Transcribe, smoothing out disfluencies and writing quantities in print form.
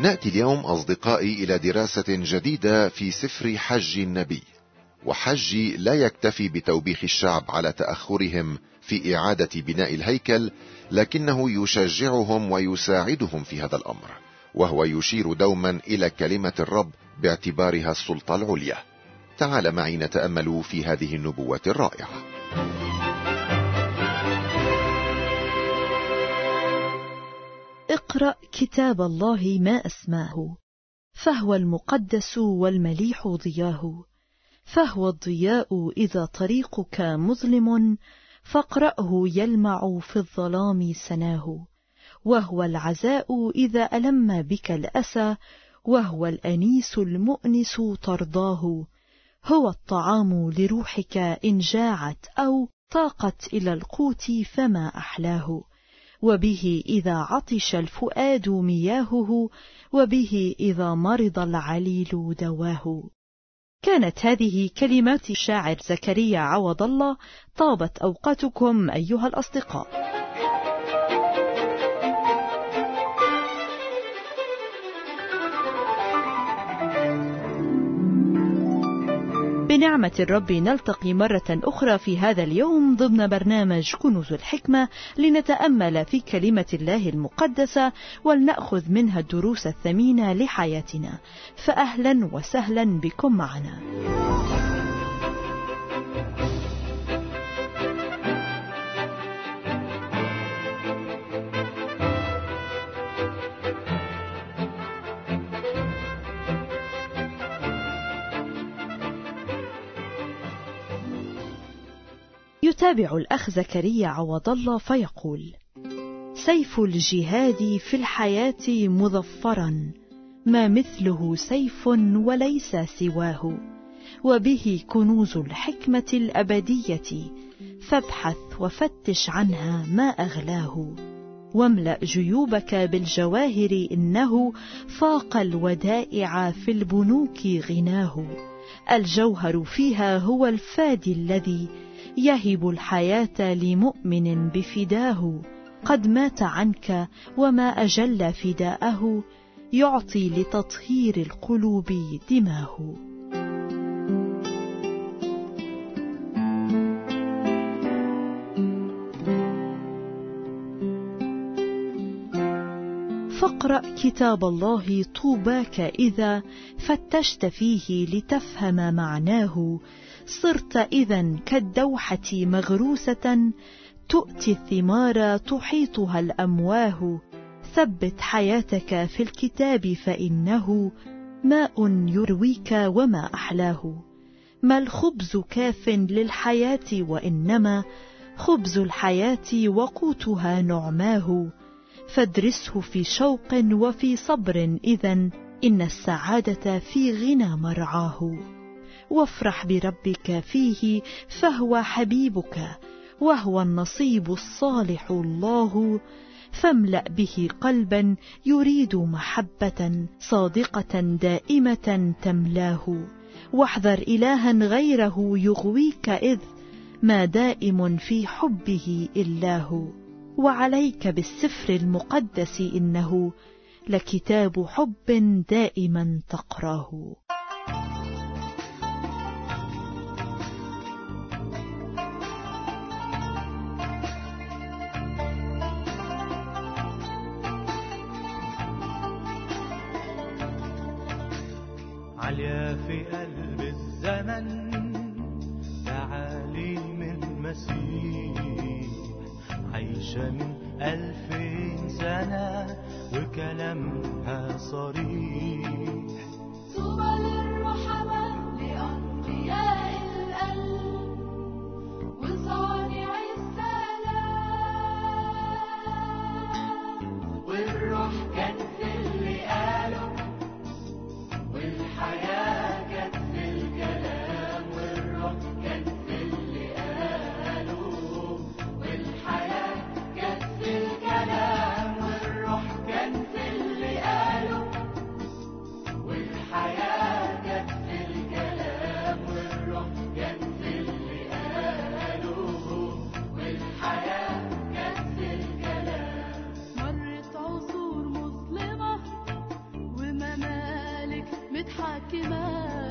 نأتي اليوم أصدقائي إلى دراسة جديدة في سفر حج النبي. وحج لا يكتفي بتوبيخ الشعب على تأخرهم في إعادة بناء الهيكل، لكنه يشجعهم ويساعدهم في هذا الأمر، وهو يشير دوما إلى كلمة الرب باعتبارها السلطة العليا. تعال معي نتأمل في هذه النبوة الرائعة. اقرأ كتاب الله ما أسماه، فهو المقدس والمليح ضياه، فهو الضياء إذا طريقك مظلم، فاقرأه يلمع في الظلام سناه، وهو العزاء إذا ألم بك الأسى، وهو الأنيس المؤنس ترضاه، هو الطعام لروحك إن جاعت أو طاقت إلى القوت فما أحلاه، وبه إذا عطش الفؤاد مياهه، وبه إذا مرض العليل دواه. كانت هذه كلمات الشاعر زكريا عوض الله. طابت أوقاتكم أيها الأصدقاء. بنعمة الرب نلتقي مرة أخرى في هذا اليوم ضمن برنامج كنوز الحكمة، لنتأمل في كلمة الله المقدسة ولنأخذ منها الدروس الثمينة لحياتنا. فأهلا وسهلا بكم معنا. يتابع الأخ زكريا عوض الله فيقول: سيف الجهاد في الحياة مظفرا، ما مثله سيف وليس سواه، وبه كنوز الحكمة الأبدية، فابحث وفتش عنها ما أغلاه، واملأ جيوبك بالجواهر، إنه فاق الودائع في البنوك غناه، الجوهر فيها هو الفادي الذي يهب الحياة لمؤمن بفداه، قد مات عنك وما أجل فداءه، يعطي لتطهير القلوب دماه. فاقرأ كتاب الله طوباك إذا فتشت فيه لتفهم معناه، صرت إذن كالدوحة مغروسة، تؤتي الثمار تحيطها الأمواه، ثبت حياتك في الكتاب فإنه ماء يرويك وما أحلاه، ما الخبز كاف للحياة وإنما خبز الحياة وقوتها نعماه، فادرسه في شوق وفي صبر إذن إن السعادة في غنى مرعاه، وافرح بربك فيه فهو حبيبك، وهو النصيب الصالح الله، فاملأ به قلبا يريد محبة صادقة دائمة تملاه، واحذر إلها غيره يغويك، إذ ما دائم في حبه إلاه، وعليك بالسفر المقدس إنه لكتاب حب دائما تقراه. عليا في قلب الزمن تعاليم المسيح، عايشة من 2000 سنة وكلامها صريح. طوبى للرحماء لأنقياء القلب وصانع السلام، والروح كان في اللي قاله، والحياة كانت في الكلام، والروح كان في اللي قاله، والحياة كانت في الكلام، والروح كان في اللي قاله، والحياة حاكمة